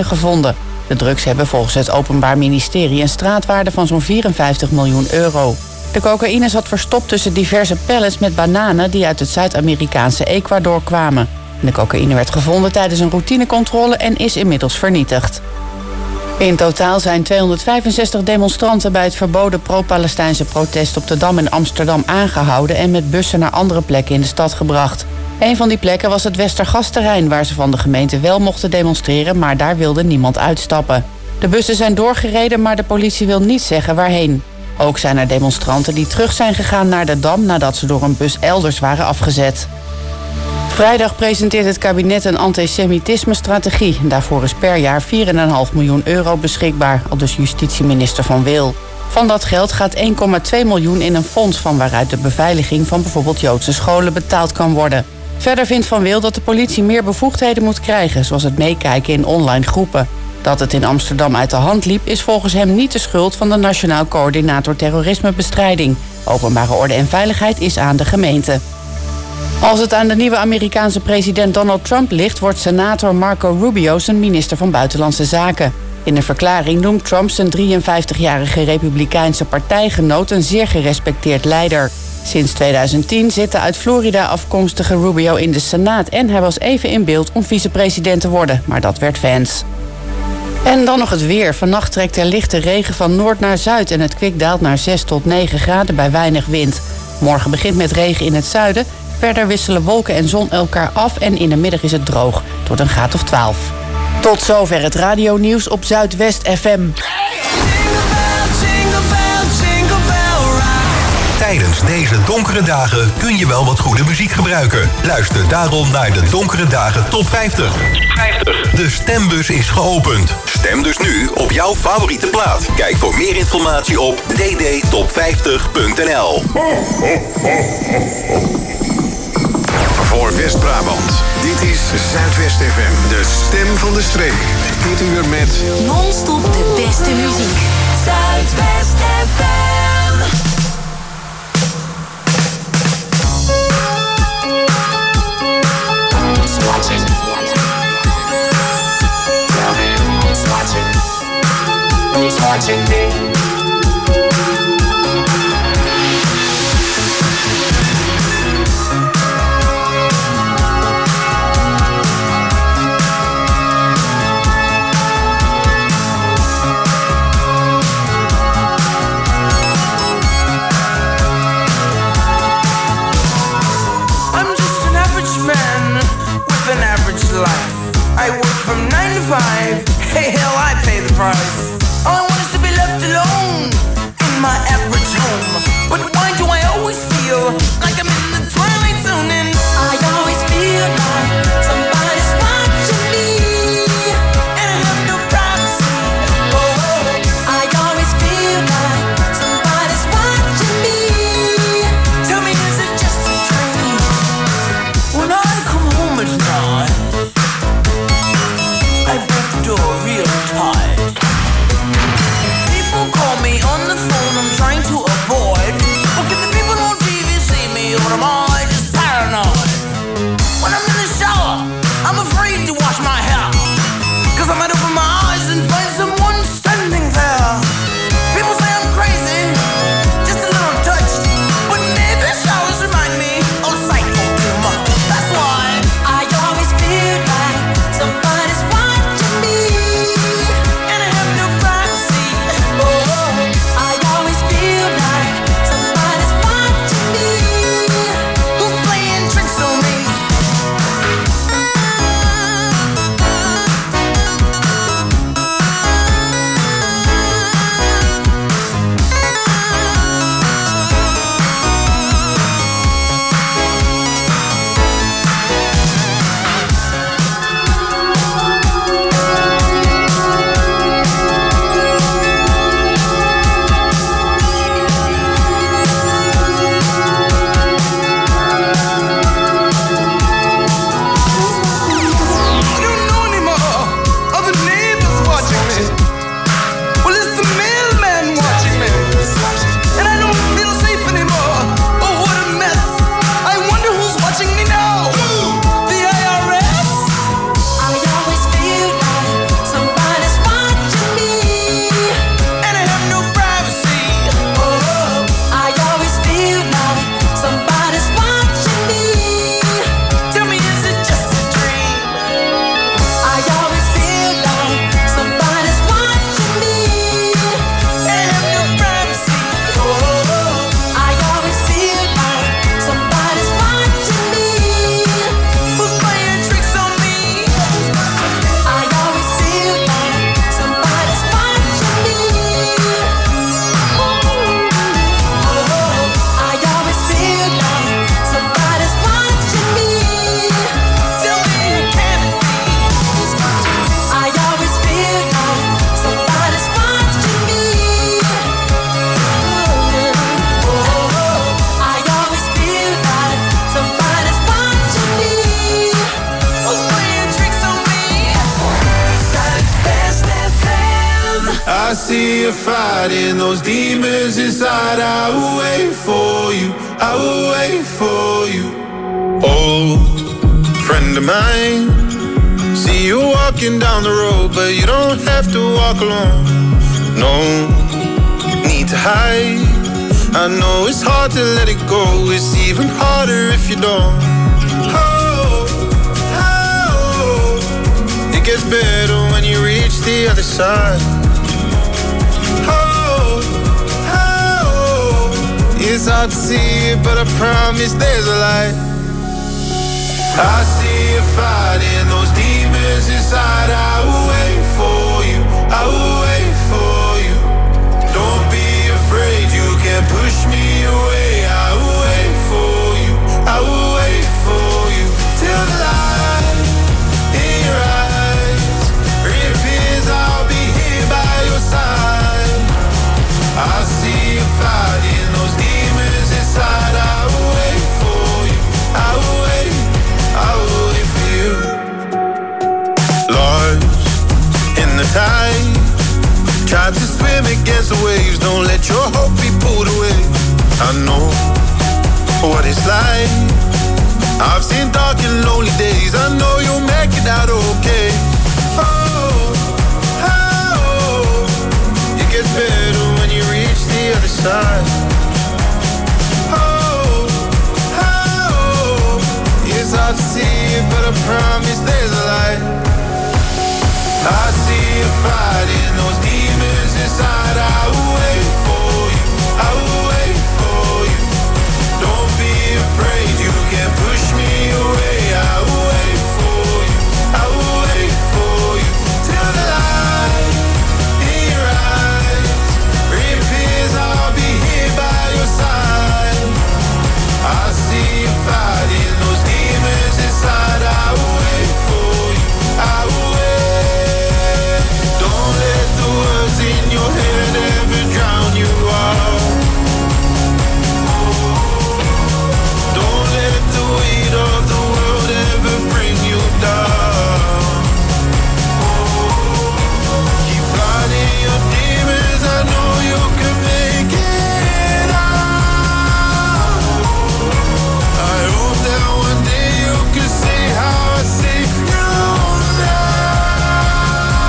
cocaïne gevonden. De drugs hebben volgens het Openbaar Ministerie een straatwaarde van zo'n 54 miljoen euro. De cocaïne zat verstopt tussen diverse pallets met bananen die uit het Zuid-Amerikaanse Ecuador kwamen. De cocaïne werd gevonden tijdens een routinecontrole en is inmiddels vernietigd. In totaal zijn 265 demonstranten bij het verboden pro-Palestijnse protest op de Dam in Amsterdam aangehouden en met bussen naar andere plekken in de stad gebracht. Een van die plekken was het Westergasterrein, waar ze van de gemeente wel mochten demonstreren, maar daar wilde niemand uitstappen. De bussen zijn doorgereden, maar de politie wil niet zeggen waarheen. Ook zijn er demonstranten die terug zijn gegaan naar de Dam nadat ze door een bus elders waren afgezet. Vrijdag presenteert het kabinet een antisemitisme-strategie. Daarvoor is per jaar 4,5 miljoen euro beschikbaar, aldus justitieminister Van Wil. Van dat geld gaat 1,2 miljoen in een fonds van waaruit de beveiliging van bijvoorbeeld Joodse scholen betaald kan worden. Verder vindt Van Wil dat de politie meer bevoegdheden moet krijgen, zoals het meekijken in online groepen. Dat het in Amsterdam uit de hand liep is volgens hem niet de schuld van de Nationaal Coördinator Terrorismebestrijding. Openbare orde en veiligheid is aan de gemeente. Als het aan de nieuwe Amerikaanse president Donald Trump ligt, wordt senator Marco Rubio zijn minister van Buitenlandse Zaken. In een verklaring noemt Trump zijn 53-jarige republikeinse partijgenoot een zeer gerespecteerd leider. Sinds 2010 zit de uit Florida afkomstige Rubio in de Senaat en hij was even in beeld om vicepresident te worden, maar dat werd Vance. En dan nog het weer. Vannacht trekt er lichte regen van noord naar zuid en het kwik daalt naar 6 tot 9 graden bij weinig wind. Morgen begint met regen in het zuiden. Verder wisselen wolken en zon elkaar af en in de middag is het droog. Tot een graad of 12. Tot zover het radionieuws op Zuidwest FM. Tijdens deze donkere dagen kun je wel wat goede muziek gebruiken. Luister daarom naar de Donkere Dagen Top 50. De stembus is geopend. Stem dus nu op jouw favoriete plaat. Kijk voor meer informatie op ddtop50.nl. Voor West-Brabant, dit is Zuidwest FM, de stem van de streek. Dit uur met non-stop de beste muziek. Zuidwest FM. Who's watching me? I work from 9 to 5. Hey, hell, I pay the price. All I want is to be left alone in my average home. But why do I always feel like I'm in the twilight zone? And I always feel like somebody's watching me, and I have no privacy. Oh, I always feel like somebody's watching me. Tell me, is it just a dream? When I come home at night, I break the door real tight. People call me on the phone, I'm trying to avoid. But can the people on TV see me, or am I just paranoid? When I'm in the shower, I'm afraid to wash my hair, 'cause I might open my eyes and find someone standing there. People say I'm crazy, just a little touched, but maybe showers remind me of psycho too much. That's why I always feel like somebody's watching me. I see you fighting those demons inside. I will wait for you, I will wait for you. Old friend of mine, see you walking down the road, but you don't have to walk alone. No need to hide. I know it's hard to let it go. It's even harder if you don't. Oh, oh, it gets better when you reach the other side. Oh, oh, it's hard to see it, but I promise there's a light. I see you fighting those demons inside. I will wait for you, I will wait for you. Don't be afraid, you can't push me away. I will wait for you, I will wait for you. Till the light in your eyes reappears, I'll be here by your side. I see you fighting those demons inside. I will wait for you, I will wait, I will wait for you. Lost in the tide, tried to swim against the waves. Don't let your hope be pulled away. I know what it's like. I've seen dark and lonely days. I know you'll make it out okay. Oh, oh, it gets better when you reach the other side. Oh, oh, it's hard to see it, but I promise there's a light. I see you fighting those demons inside. I will wait for you, I will wait for you. Don't be afraid, you can't push me away. I will wait for you, I will wait for you. Till the light in your eyes reappears, I'll be here by your side. I see you fighting those demons inside. I will wait for you, I will wait. Don't let the words in your head ever drown you out. Don't let the weight of the world ever bring you down. Keep fighting your demons, I know you can make it out. I hope that one day you can see how I see you now.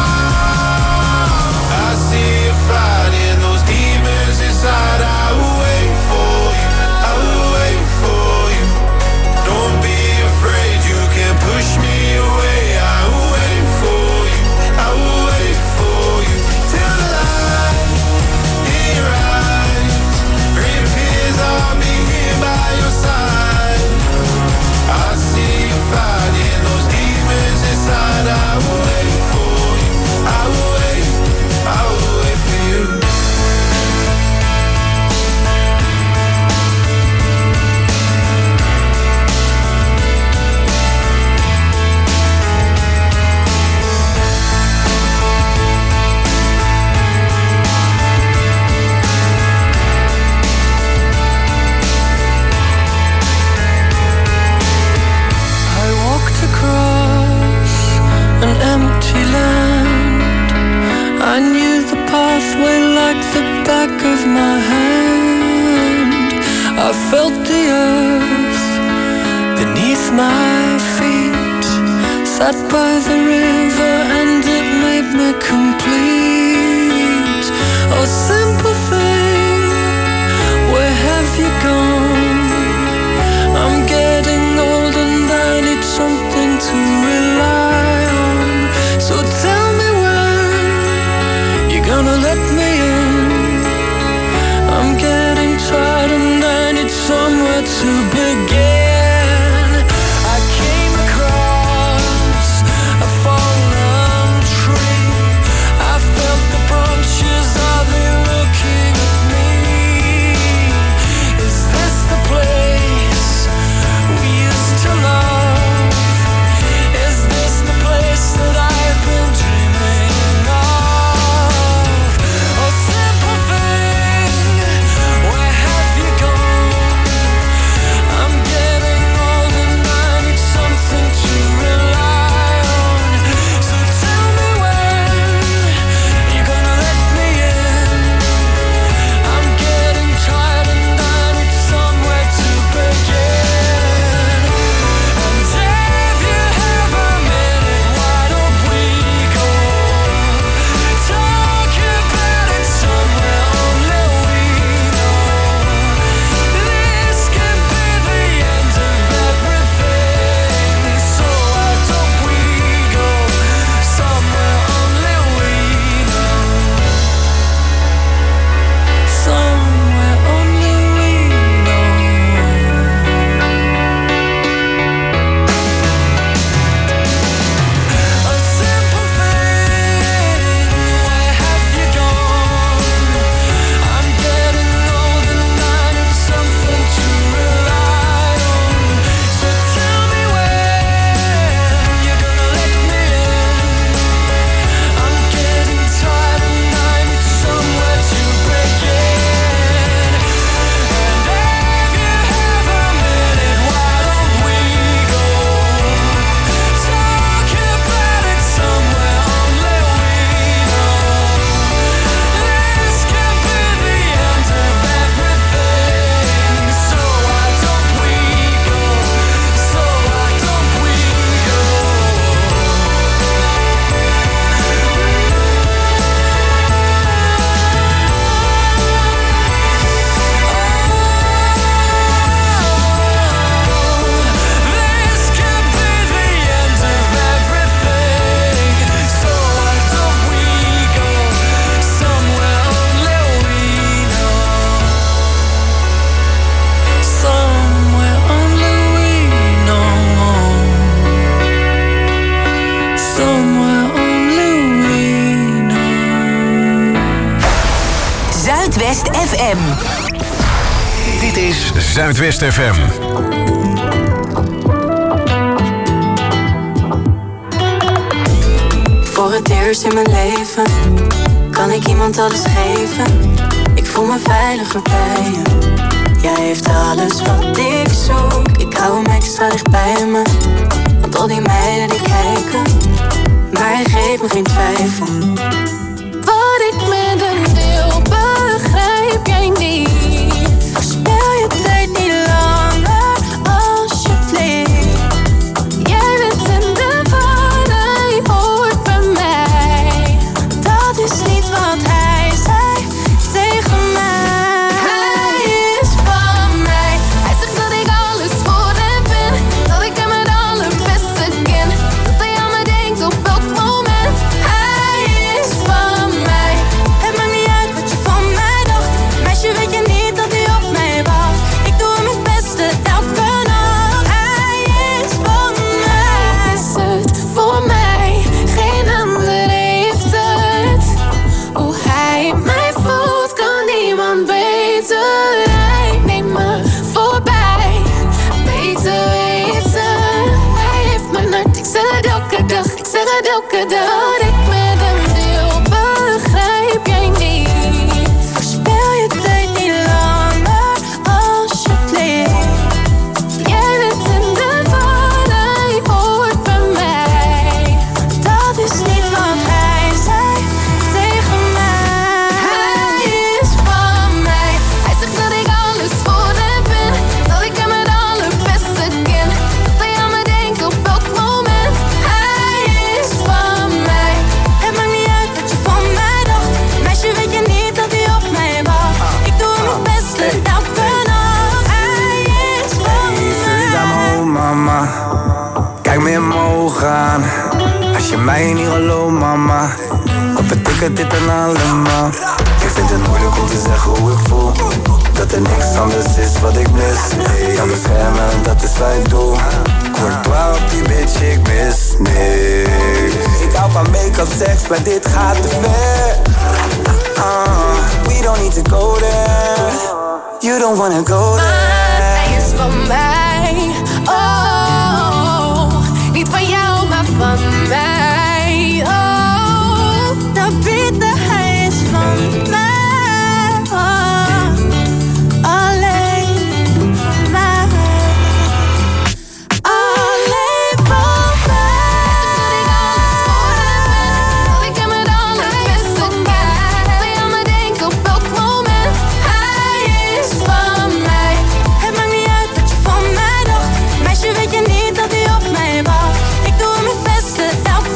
I see you fighting those demons inside. I will wait for you, I will wait for you. Don't be afraid, you can't push me away. I will wait for you, I will wait for you. Till the light in your eyes reappears, I'll be here by your side. I see you fighting those demons inside. I will wait for you, I will wait, I will wait for you. I walked across an empty land. I knew the pathway like the back of my hand. I felt the earth beneath my feet. Sat by the river and it made me complete. Oh, simple thing, where have you gone? I'm getting old and I need something to rely on. So tell me when you're gonna let me in. I'm getting tired and I need somewhere to begin. I came across a fallen tree. I felt the branches of it looking at me. Is this the place we used to love? Is this the place that I've been dreaming of? Zuidwest FM. Dit is Zuidwest FM. Voor het eerst in mijn leven kan ik iemand alles geven. Ik voel me veiliger bij je. Jij heeft alles wat ik zoek. Ik hou hem extra dicht bij me. Want al die meiden die kijken, maar hij geeft me geen twijfel. Wat ik met een deel begrijp jij niet. Verspil je tijd niet langer, alsjeblieft. Jij bent in de war, hij hoort bij mij. Dat is niet wat hij zei tegen mij. Hij is van mij. Hij zegt dat ik alles voor hem ben. Dat ik hem het allerbeste ken. Dat hij aan me denkt op elk moment. Hij is van mij. Het maakt niet uit wat je van mij dacht. Meisje, weet je niet dat hij op mij wacht. Ik doe hem het beste elke nacht. Hij is van mij. Hij is het voor mij. Geen ander heeft het. Hoe hij mij voelt kan niemand beter. Hij neemt me voorbij. Beter weten. Hij heeft mijn hart. Ik zeg het elke dag. Ik zeg het elke dag. Wat ik met hem deel begrijp jij niet. Verspil je tijd niet langer, alsjeblieft. Jij bent in de war, hij hoort bij mij. Dat is niet wat hij zei tegen mij. Hij is van mij. Hij zegt dat ik alles voor hem ben. Dat ik hem het allerbeste ken. Dat hij aan me denkt op elk moment. Hij is van mij. Het maakt niet uit wat je van mij dacht. Meisje, weet je niet dat hij op mij wacht. Ik doe hem het beste elke nacht. Hij is van mij. Naar me home, mama. Kijk me in mijn ogen aan. Als je mij niet gelooft, mama, wat betekent dit dan allemaal? Ik vind het moeilijk om te zeggen hoe ik voel. Dat er niks anders is wat ik mis. Ik kan beschermen, dat is wat ik doe. Courtois op die bitch, ik mis niks. Ik hou van make-up, seks, maar dit gaat te ver. We don't need to go there. You don't wanna go there. Hij is van mij. Oh, niet van jou, maar van mij. Oh, de bitte, hij is van mij. Oh, alleen mij. Alleen van mij. Dat ik hem het allerbeste ken. Dat hij aan me denkt op elk moment. Hij is van mij. Het maakt niet uit wat je van mij dacht. Meisje, weet je niet dat hij op mij wacht. Ik doe hem het beste elke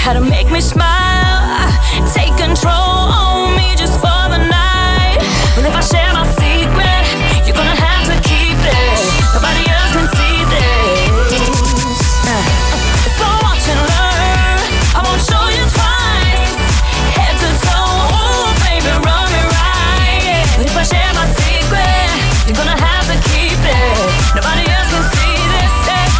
how to make me smile. Take control on me just for the night. But if I share my secret, you're gonna have to keep it. Nobody else can see this. So watch and learn. I won't show you twice. Head to toe, ooh, baby, run me right. But if I share my secret, you're gonna have to keep it. Nobody else can see this.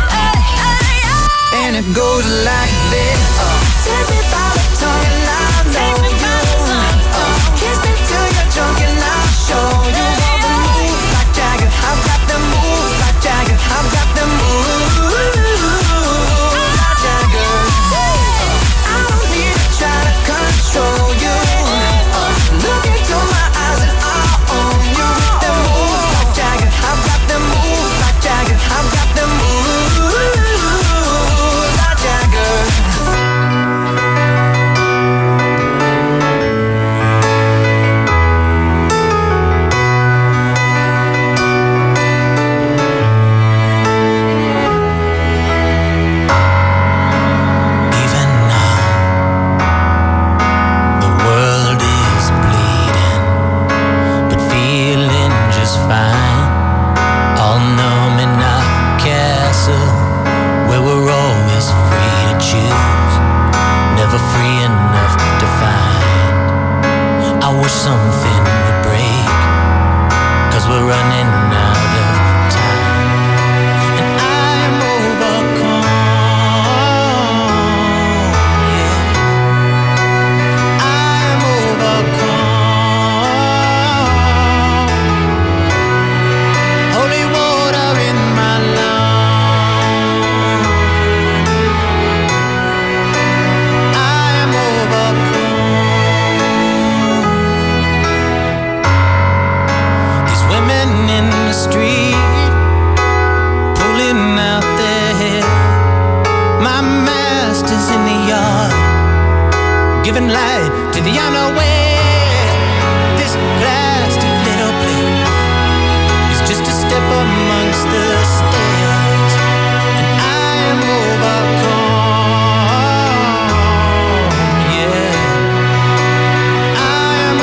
And it goes like this. Take me by the tongue and I'll know you. Kiss me till you're drunk and I'll show you all the moves like Jagger. I've got the moves like Jagger. I've got the moves like Jagger. I don't need to try to control you. Look into my eyes and I'll own you with the moves like Jagger. I've got the moves like Jagger. I've got the moves like Jagger. Even now, the world is bleeding, but feeling just fine. All numb in our castle, where we're always free to choose, never free enough to find. I wish something would break, 'cause we're running out of time. And I'm overcome, yeah. I'm overcome. Holy water in my lungs. I am overcome. These women in the street pulling out their hair. My master's in the yard, giving light to the unaware. This plastic little plate is just a step amongst the stairs, and I am overcome, yeah. I am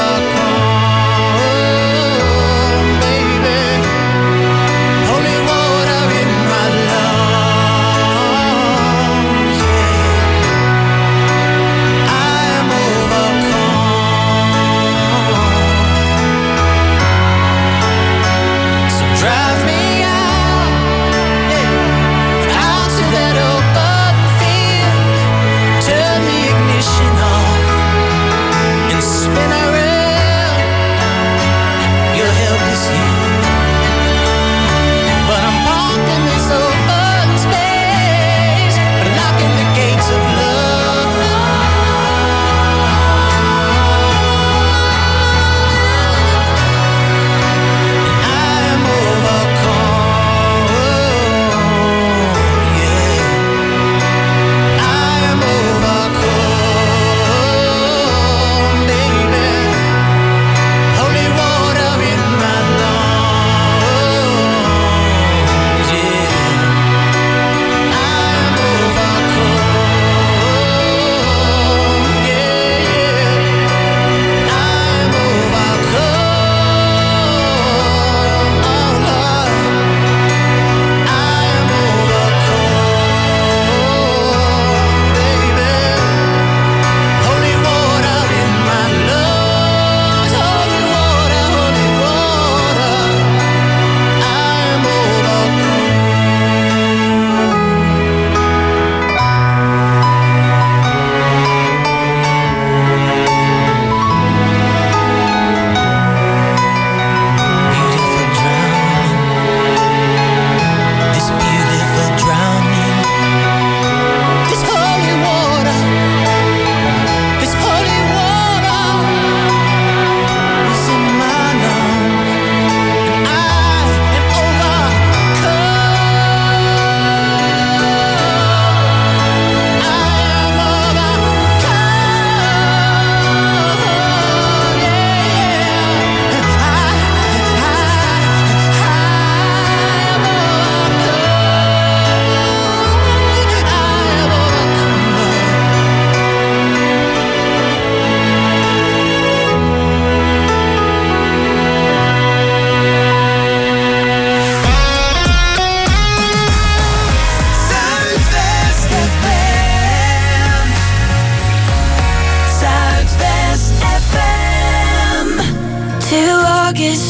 overcome, baby. Holy water in my lungs, yeah. I am overcome.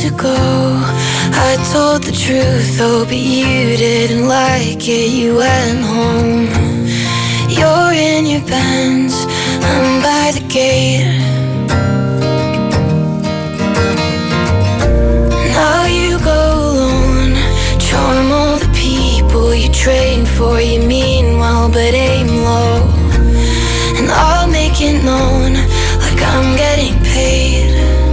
ago, I told the truth, oh, but you didn't like it. You went home. You're in your Benz, I'm by the gate. Now you go alone, charm all the people you train for. You mean well, but aim low. And I'll make it known like I'm getting paid.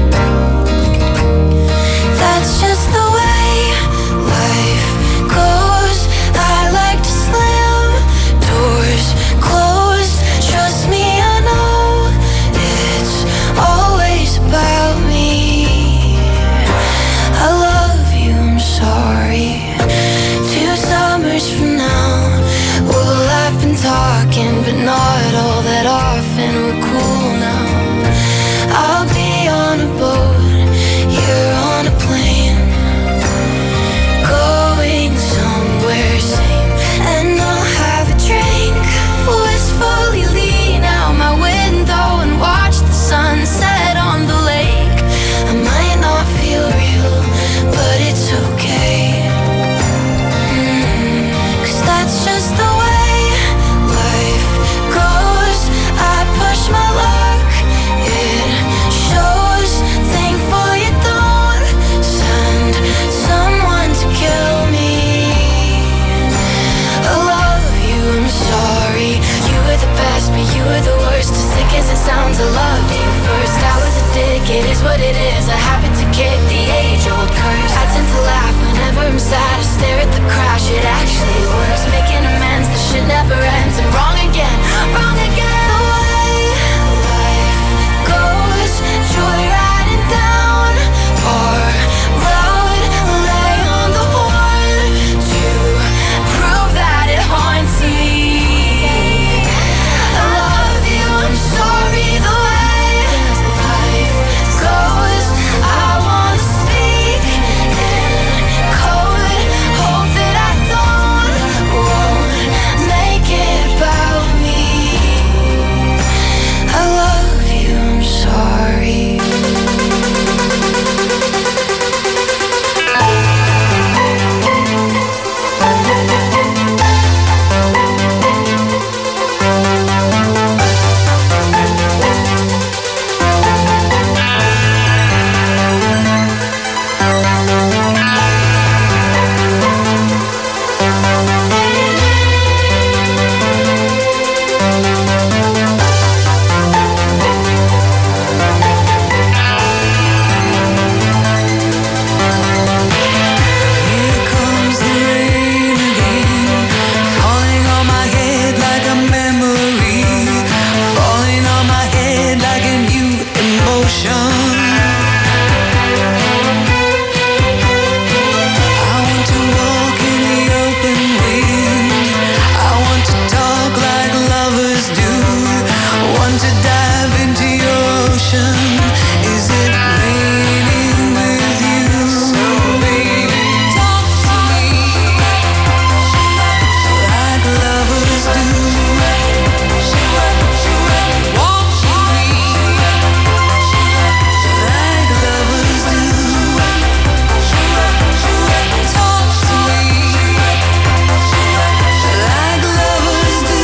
That's just the way life goes. I like to slam doors closed. Trust me, I know it's always about me. I love you, I'm sorry. 2 summers from now, we'll have been talking, but not all that often. We're cool now. I'll be on a boat, you're on a plane, going somewhere sane. And I'll have a drink, wistfully lean out my window and watch the sunset on the lake. I might not feel real, but it's okay. 'Cause that's just the way life goes. I push my luck, it shows. Thankful you don't send someone to kill me. I love you, I'm sorry. You were the best, but you were the worst. As sick as it sounds, I loved you first. I was a dick, it is what it is. I happen to kick the age-old curse. I tend to laugh whenever I'm sad. I stare at the crash, it actually works. Making amends, the shit never ends. I'm wrong again, wrong again. The way life goes, joyriding down our road. Lay on the horn to prove that it haunts me. I love you, I'm sorry. The way life goes, I wanna speak in code. Hope that I won't make it about me. I love you, I'm sorry. Here comes the rain again, falling on my head like a memory, falling on my head like a new emotion. I want to walk in the open wind, I want to talk like lovers do, want to dive into your ocean. Is it raining with you? So baby, talk to me like lovers do. Walk with me like lovers do. Talk to me like lovers do.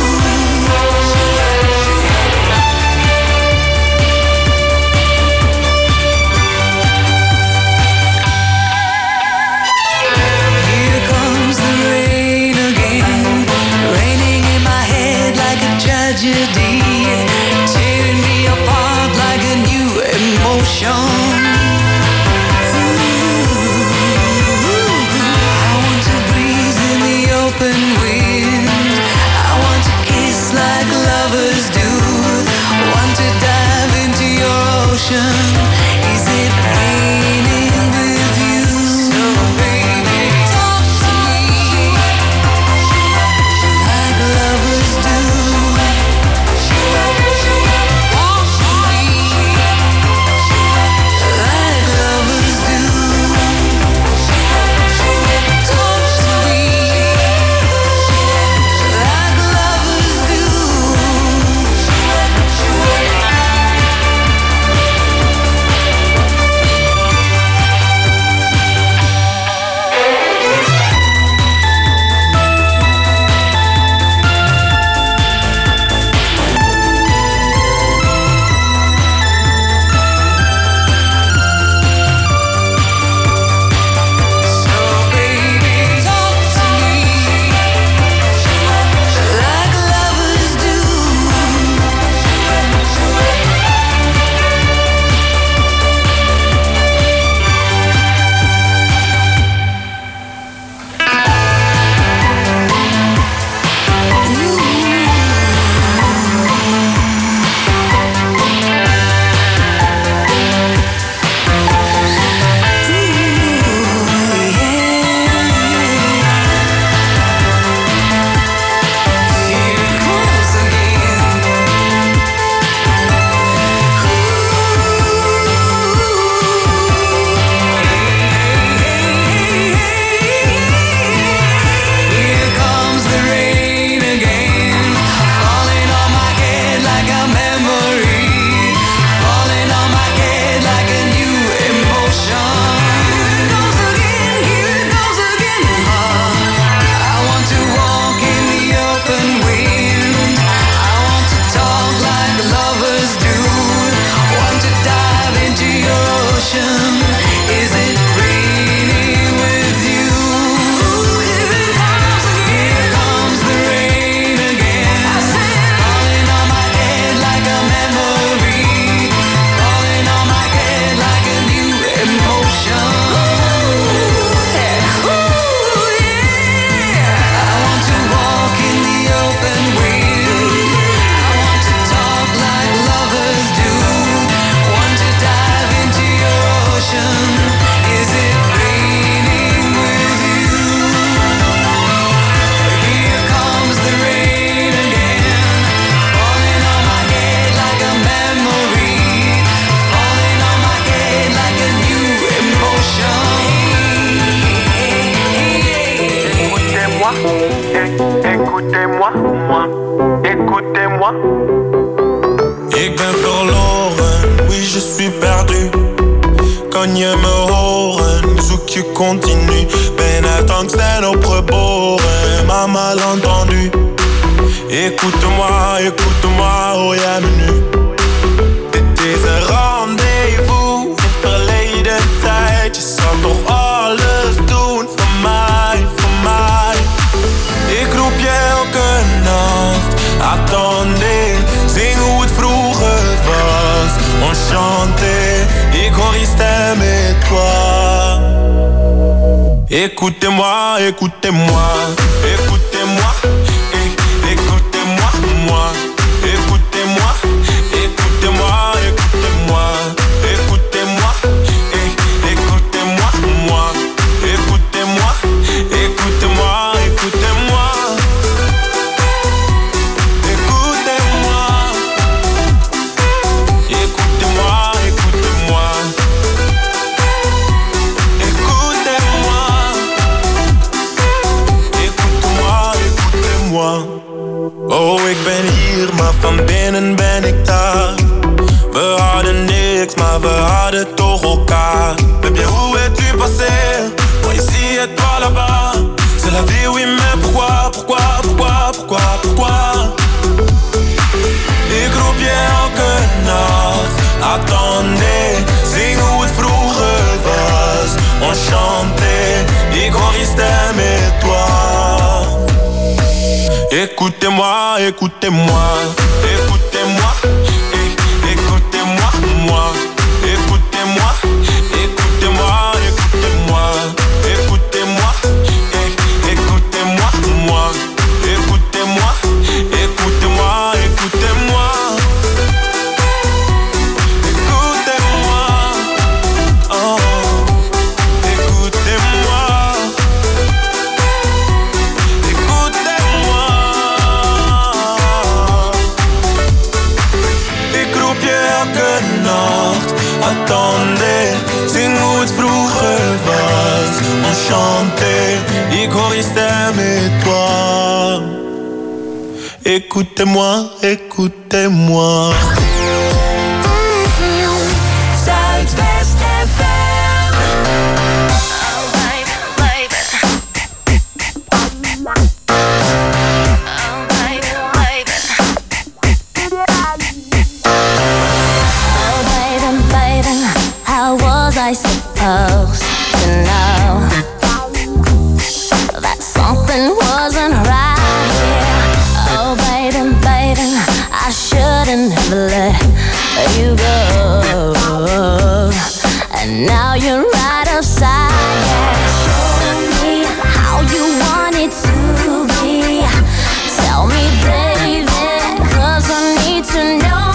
Here comes the rain again, raining in my head like a tragedy, tearing me apart like a new emotion. I want to breathe in the open wind, I want to kiss like lovers do, want to dive into your ocean. Is it raining with you? So baby, talk to me like lovers do. Ik ben verloren, oui je suis perdu. Kan je me horen, zoek je continu. Ben uit angst en opgeboren, maar mal entendu. Écoute-moi, hoor jij me nu? Dit is een rendezvous, in verleden tijd. Je zou toch alles doen voor mij, voor mij. Ik roep je elke nacht, attendez. Zing hoe het vroeger was, enchanté. Ik hoor je stem et toi. Écoutez-moi, écoutez-moi, écoutez-moi. Écoutez-moi, moi. Écoutez-moi, écoutez-moi, écoutez-moi. Écoutez-moi, écoutez-moi, moi. Écoutez-moi, écoutez-moi, écoutez-moi. Écoutez-moi, écoutez-moi, écoutez-moi. Écoutez-moi, écoute-moi, écoutez-moi. Oh, ik ben hier, maar van binnen ben ik daar. We hadden niks, maar we hadden toch elkaar. Mais bien, où es-tu passé? Moi ici et toi là-bas. C'est la vie, oui, mais pourquoi, pourquoi, pourquoi, pourquoi, pourquoi? Ik roep je elke nacht, attendez. Zing hoe het vroeger was, enchanté. Ik hoor je stem et toi. Écoutez-moi, écoutez-moi, écoutez-moi, écoutez-moi, moi. Écoutez-moi, écoutez-moi, écoutez-moi, écoutez-moi, écoutez-moi, moi. Écoutez-moi, écoutez-moi, écoutez-moi. Écoutez-moi, oh, écoutez-moi. Attendez, zing hoe het vroeger was, enchanté. Ik hoor je stem et toi. Écoutez-moi, écoutez-moi. Zuidwest FM. I supposed to know that something wasn't right here? Oh, baby, baby, I shouldn't have let you go. And now you're right upside down. Show me how you want it to be. Tell me, baby, 'cause I need to know.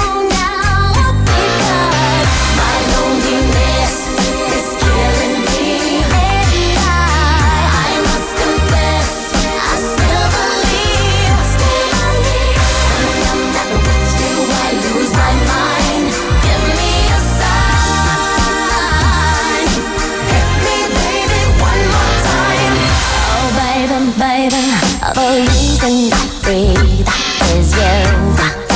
The reason I breathe is you.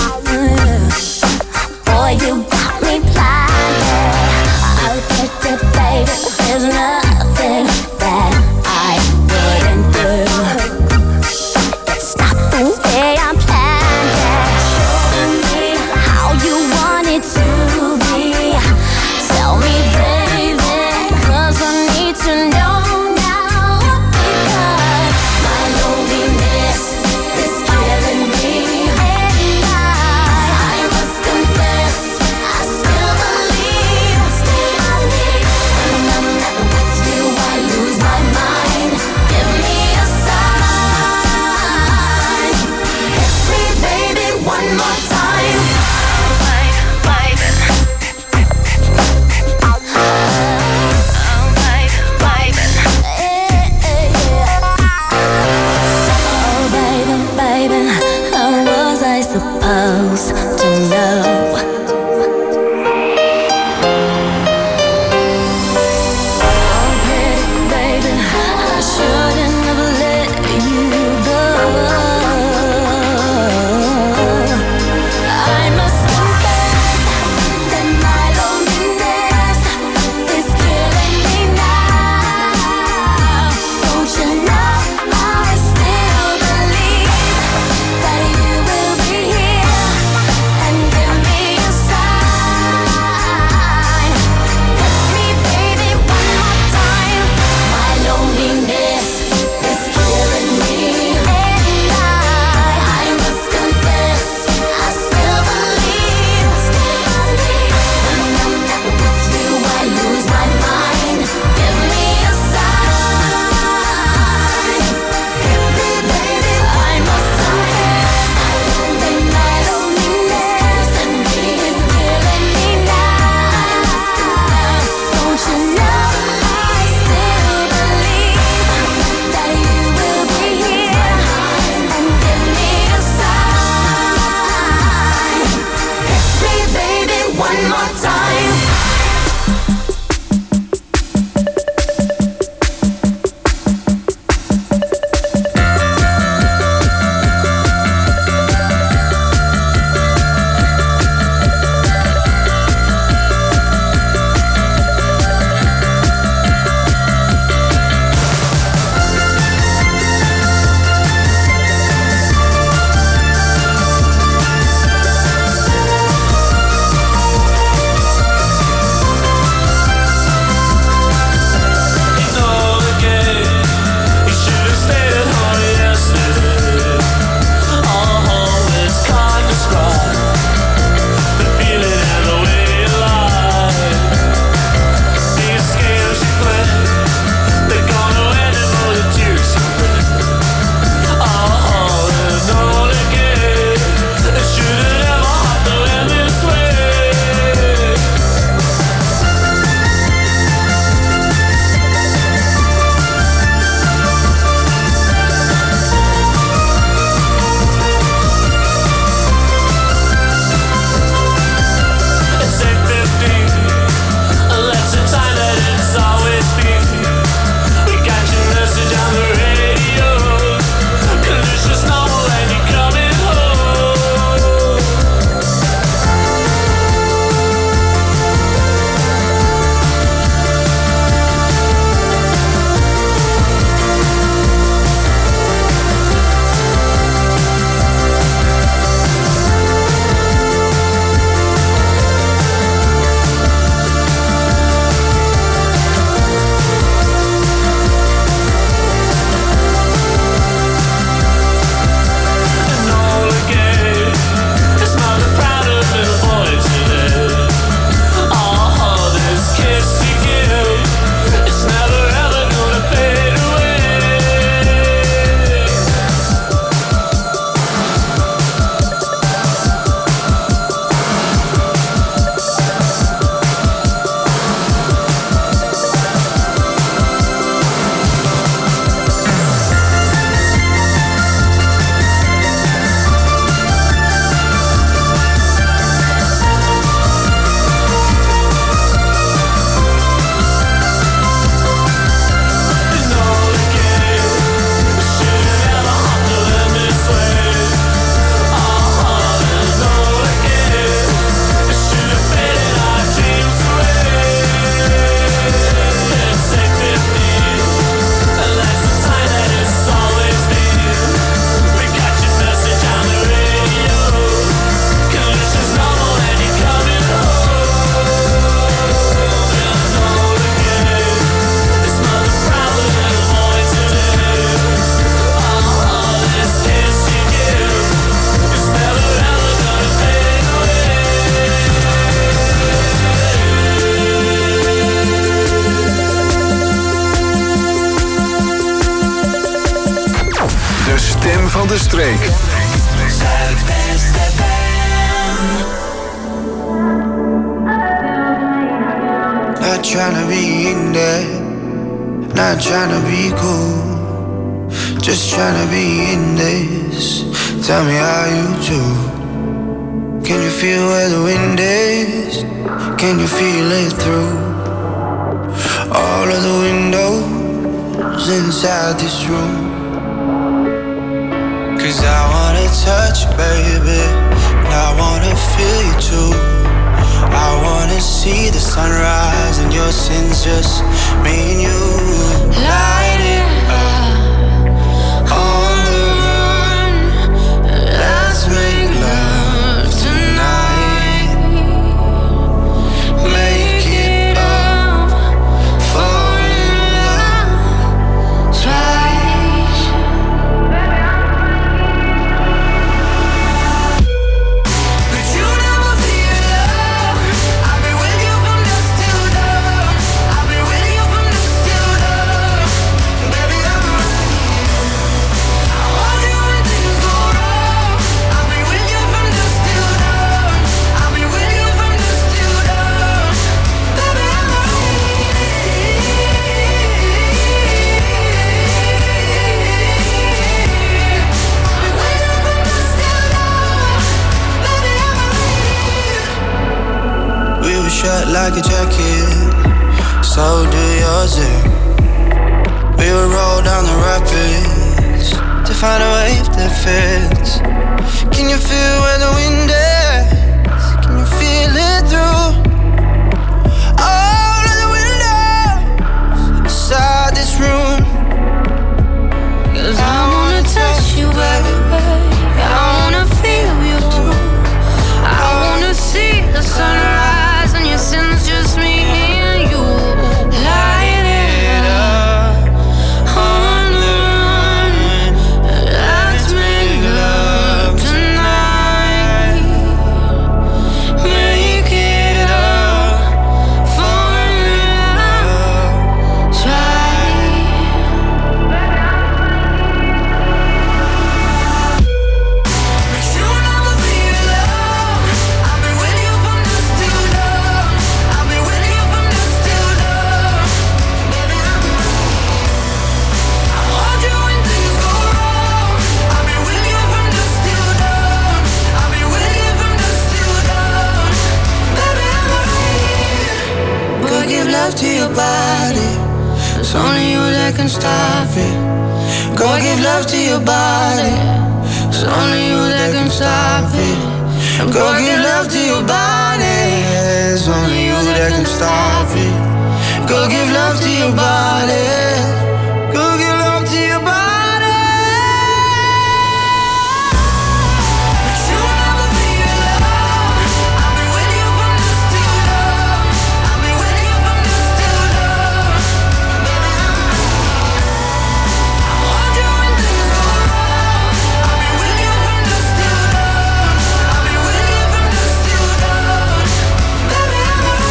Boy, you got me blinded. I'll get it, baby. There's nothing that I wouldn't do. It's not the way I'm planned it. Show me how you want it to be. Tell me, baby, 'cause I need to know. de streek. Zuidwest FM. Not tryna be in there, not tryna be cool, just tryna be in this. Tell me how you do. Can you feel where the wind is? Can you feel it through all of the windows inside this room? 'Cause I wanna touch you, baby, and I wanna feel you too. I wanna see the sunrise and your sins, just me and you. Light it up on the run. Let's make love tonight. Make it up, fall in love twice. But you never be alone. I'll be with you from dusk till dawn. I'll be with you from dusk till dawn. Baby, I'm right here. I want you when things go wrong. I'll be with you from dusk till dawn. I'll be with you from dusk till dawn. Baby, I'm right here. We were shut like a jacket, so do yours. We would roll down the rapids to find a wave that fits. Can you feel where the wind is? Can you feel it through all of the windows inside this room? 'Cause I wanna touch you, baby. I wanna feel you too. I wanna see the sunrise and your sins, just me and you. Light it up on the run. Let's make love tonight. Make it up, fall in love twice. But you never be alone. I'll be with you from dusk till dawn. I'll be with you from dusk till dawn. Baby, I'm right here. I want you when things go wrong. I'll be with you from dusk till dawn. I'll be with you from dusk till dawn. Baby, I'm right here. Go give love to your body. It's only you that can stop it. Go give love to your body. It's only you that can stop it. Go give love to your body. It's only you that can stop it. Go give love to your body. Go give love to your body. But you'll never be alone. I'll be with you from dusk till dawn. I'll be with you from dusk till dawn. Baby, I'm right here. I want you when things go wrong. I'll be with you from dusk till dawn. I'll be with you from dusk till dawn. Baby, I'm right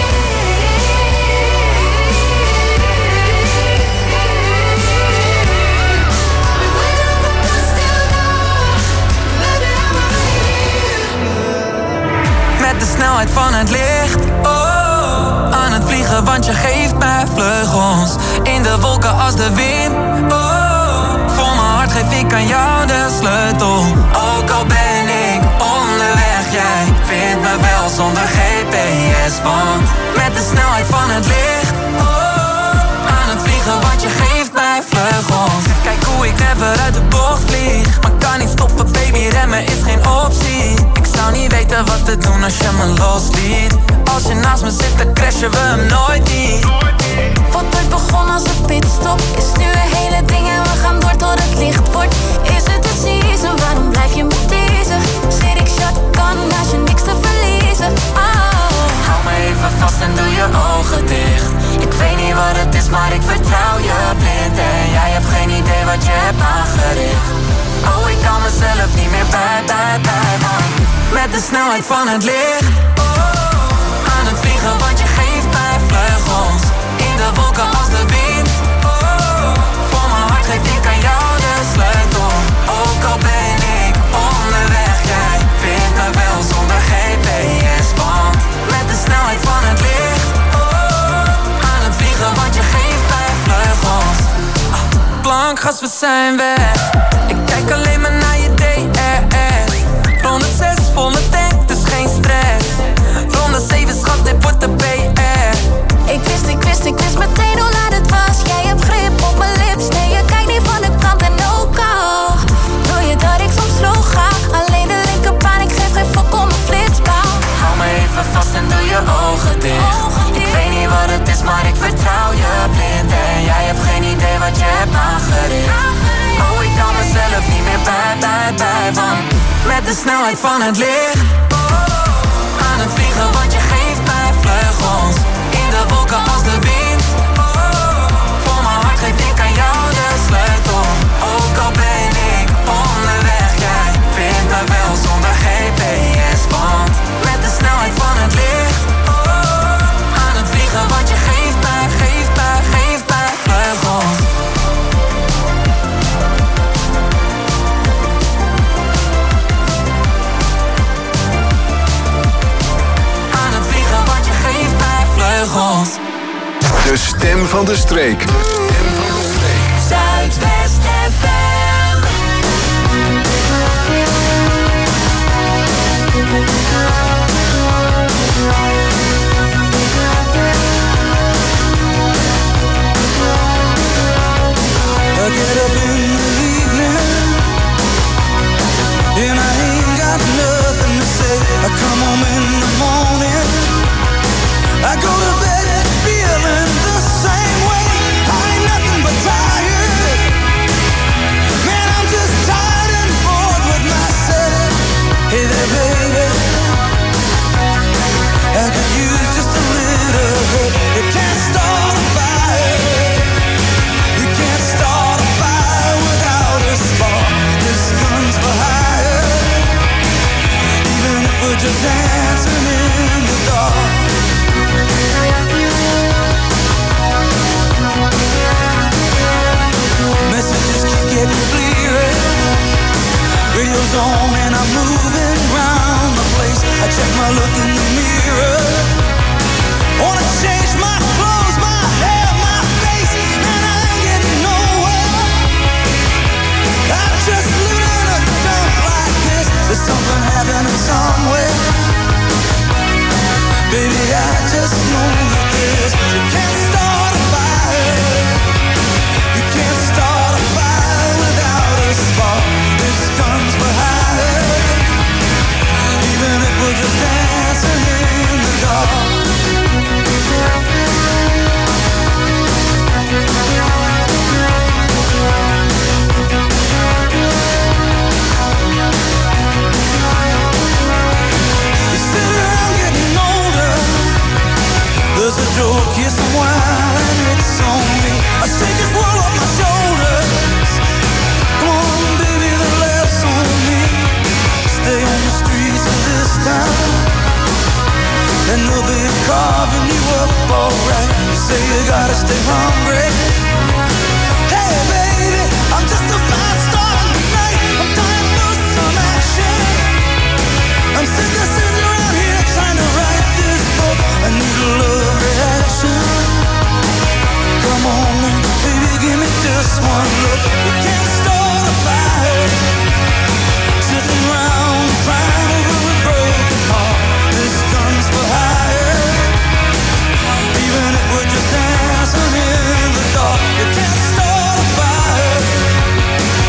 Met de snelheid van het licht, oh, aan het vliegen want je geeft mij vleugels. In de wolken als de wind, oh, voor mijn hart geef ik aan jou de sleutel. Ook al ben ik onderweg, jij vindt me wel zonder GPS. Want met de snelheid van het licht, oh, aan het vliegen want je geeft mij vleugels. Kijk hoe ik never uit de bocht vlieg, maar kan niet stoppen baby, remmen is geen optie. Ik zou niet weten wat te doen als je me losliet. Als je naast me zit dan crashen we hem nooit niet. Wat ooit begon als een pitstop is nu een hele ding en we gaan door tot het licht wordt. Is het de season, waarom blijf je me teasen? Zit ik shotgun als je niks te verliezen. Oh. Hou me even vast en doe je ogen dicht. Ik weet niet wat het is, maar ik vertrouw je blind. En jij hebt geen idee wat je hebt aangericht. Oh, ik kan mezelf niet meer bij, want met de snelheid van het licht, oh, aan het vliegen want je geeft mij vleugels. In de wolken als de wind, oh, voor mijn hart geef ik aan jou de sleutel. Ook al ben ik onderweg, jij vindt me wel zonder GPS. Want met de snelheid van het licht, aan het vliegen wat je geeft bij vleugels. Klankgas, we zijn weg. Ik kijk alleen maar naar je DRS. Ronde 6, volle tank, dus geen stress. Ronde 7, schat, dit wordt de BR. Ik wist meteen hoe laat het was. Jij hebt grip op mijn lips. Nee, je kijkt niet van de kant en ook al wil je dat ik soms slow ga. Alleen de linkerbaan, ik geef geen fuck om mijn flitspaal. Hou me even vast en doe je ogen dicht. Ik weet niet wat het is, maar ik vertrouw je blind. En jij hebt geen idee wat je hebt aangericht. Oh, ik kan mezelf niet meer bij. Want met de snelheid van het licht, aan het vliegen wat je geeft bij vleugels. In de wolken als de wind, voor mijn hart geef ik aan jou de sleutel. Ook al ben ik onderweg, jij vindt me wel zonder GPS. Want met de snelheid van het licht, aan het vliegen wat je geeft bij vleugels. Aan het vliegen wat je geeft bij vleugels. De stem van de streek. Zuidwest FM. I get up in the evening and I ain't got nothing to say. I come home in the morning, I go to bed feeling the same way. I ain't nothing but tired. Man, I'm just tired and bored with myself. Hey there, baby, I could use just a little help. You can't start a fire. You can't start a fire without a spark. This gun's for hire. Even if we're just dancing in the dark. Messages keep getting clearer. Radio's on and I'm moving round the place. I check my look in the mirror. Wanna change my clothes, my hair, my face, and I ain't getting nowhere. I'm just living in a dump like this. There's something happening somewhere. Baby, I just know that this. You can't start a fire. You can't start a fire without a spark. This gun's for hire. Even if we're just dancing in the dark. You sit around getting older. There's a joke, here's some wine, and it's on me. I shake this world off my shoulders. Come on, baby, the laughs on me. Stay on the streets of this town, and they'll be carving you up alright. You say you gotta stay hungry. Hey, baby, I'm just a fast star tonight. I'm dying for some action. I'm sick of sitting around here trying to write this book. I need a love reaction. Come on now, baby, give me just one look. You can't start a fire sitting around crying over a broken heart. This gun's for hire. Even if we're just dancing in the dark, you can't start a fire.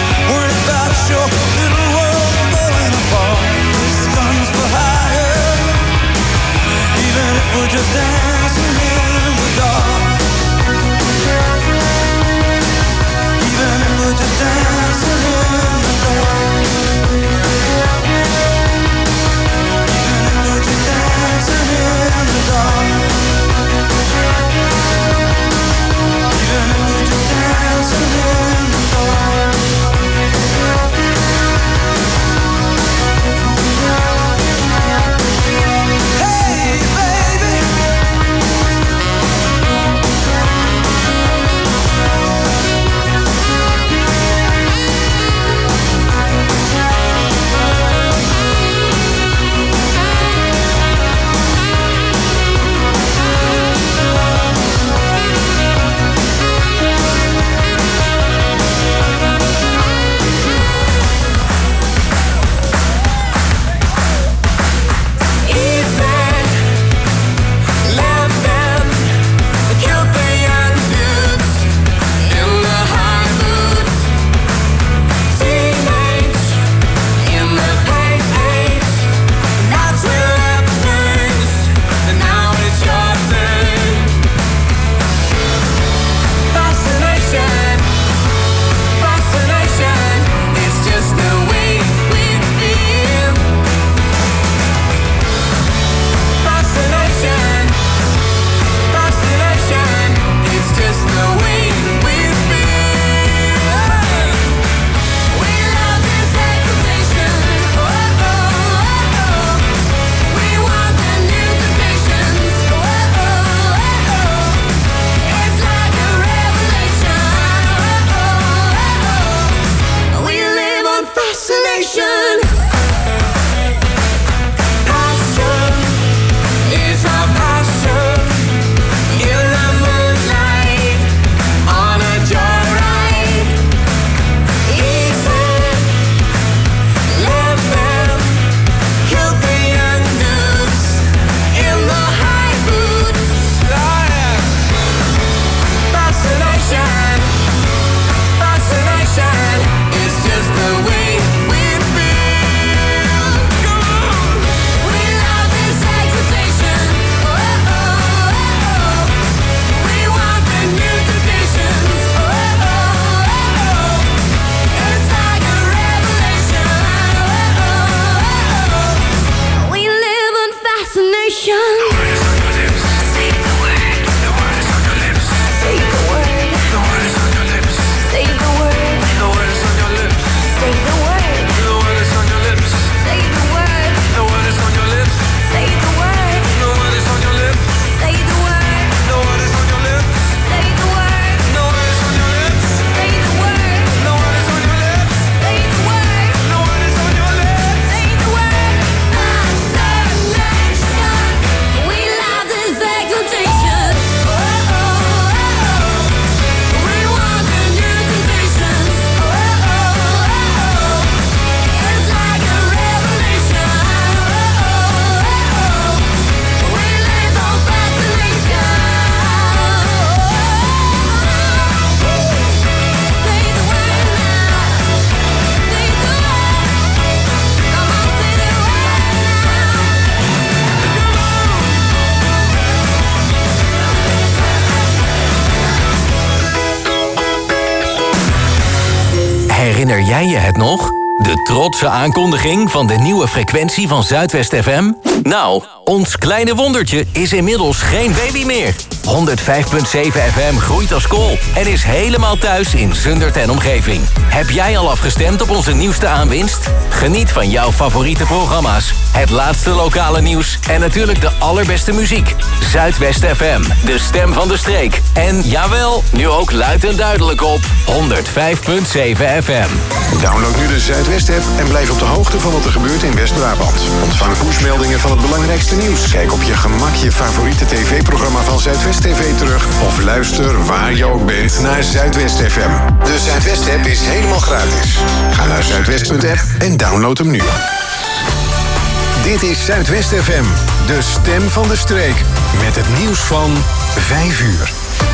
Herinner jij je het nog? De trotse aankondiging van de nieuwe frequentie van Zuidwest FM? Nou, ons kleine wondertje is inmiddels geen baby meer. 105.7 FM groeit als kool en is helemaal thuis in Zundert en omgeving. Heb jij al afgestemd op onze nieuwste aanwinst? Geniet van jouw favoriete programma's, het laatste lokale nieuws en natuurlijk de allerbeste muziek. Zuidwest FM, de stem van de streek. En jawel, nu ook luid en duidelijk op 105.7 FM. Download nu de Zuidwest-app en blijf op de hoogte van wat er gebeurt in West-Brabant. Ontvang pushmeldingen van het belangrijkste nieuws. Kijk op je gemak je favoriete tv-programma van Zuidwest TV terug. Of luister waar je ook bent naar Zuidwest FM. De Zuidwest-app is helemaal gratis. Ga naar zuidwest.app en download hem nu. Dit is Zuidwest FM, de stem van de streek. Met het nieuws van 5 uur.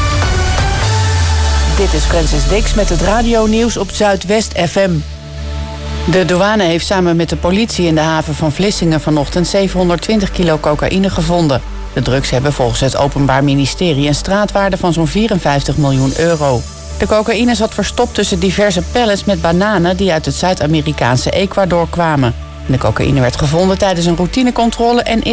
Dit is Francis Dix met het radionieuws op Zuidwest FM. De douane heeft samen met de politie in de haven van Vlissingen vanochtend 720 kilo cocaïne gevonden. De drugs hebben volgens het Openbaar Ministerie een straatwaarde van zo'n 54 miljoen euro. De cocaïne zat verstopt tussen diverse pallets met bananen die uit het Zuid-Amerikaanse Ecuador kwamen. De cocaïne werd gevonden tijdens een routinecontrole en